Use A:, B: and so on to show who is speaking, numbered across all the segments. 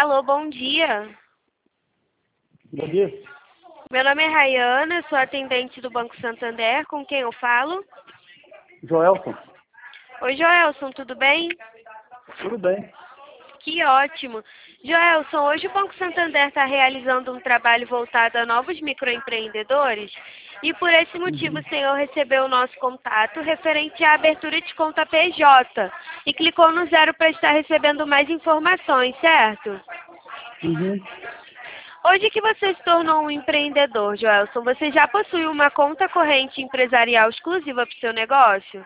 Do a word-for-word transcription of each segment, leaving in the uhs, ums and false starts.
A: Alô, bom dia.
B: Bom dia.
A: Meu nome é Rayana, sou atendente do Banco Santander. Com quem eu falo?
B: Joelson.
A: Oi, Joelson, tudo bem?
B: Tudo bem.
A: Que ótimo. Joelson, hoje o Banco Santander está realizando um trabalho voltado a novos microempreendedores e por esse motivo
B: Uhum.
A: o senhor recebeu o nosso contato referente à abertura de conta P J e clicou no zero para estar recebendo mais informações, certo?
B: Uhum.
A: Hoje que você se tornou um empreendedor, Joelson, você já possui uma conta corrente empresarial exclusiva para o seu negócio?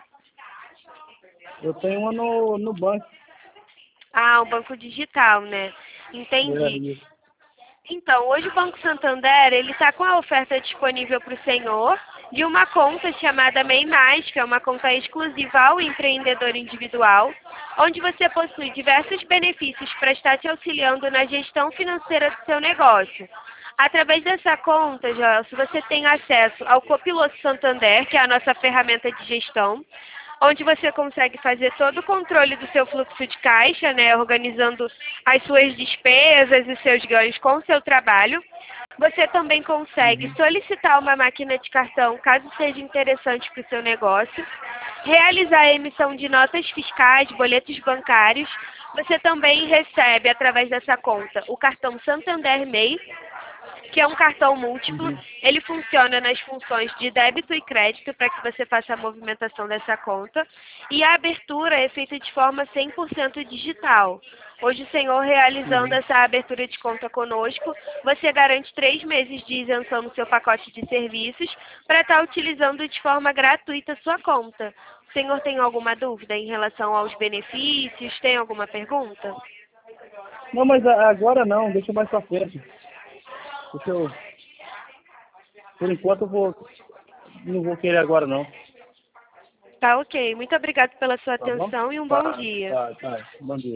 B: Eu tenho uma no, no banco.
A: Ah, um banco digital, né?
B: É,
A: Entendi.
B: isso.
A: Então, hoje o Banco Santander ele está com a oferta disponível para o senhor de uma conta chamada MEI Mais, que é uma conta exclusiva ao empreendedor individual, onde você possui diversos benefícios para estar te auxiliando na gestão financeira do seu negócio. Através dessa conta, Joelson, você tem acesso ao Copiloto Santander, que é a nossa ferramenta de gestão, onde você consegue fazer todo o controle do seu fluxo de caixa, né, organizando as suas despesas e seus ganhos com o seu trabalho. Você também consegue
B: Uhum.
A: solicitar uma máquina de cartão, caso seja interessante para o seu negócio, realizar a emissão de notas fiscais, boletos bancários. Você também recebe, através dessa conta, o cartão Santander MEI, que é um cartão múltiplo.
B: Uhum.
A: Ele funciona nas funções de débito e crédito para que você faça a movimentação dessa conta. E a abertura é feita de forma cem por cento digital. Hoje o senhor realizando
B: Uhum.
A: essa abertura de conta conosco, você garante três meses de isenção no seu pacote de serviços para estar utilizando de forma gratuita a sua conta. O senhor tem alguma dúvida em relação aos benefícios? Tem alguma pergunta?
B: Não, mas a- agora não, deixa mais pra frente. Deixa eu. Por enquanto eu vou. Não vou querer agora não.
A: Tá ok. Muito obrigada pela sua
B: Tá bom?
A: atenção e um bom
B: Tá,
A: dia.
B: tá, tá. Bom dia.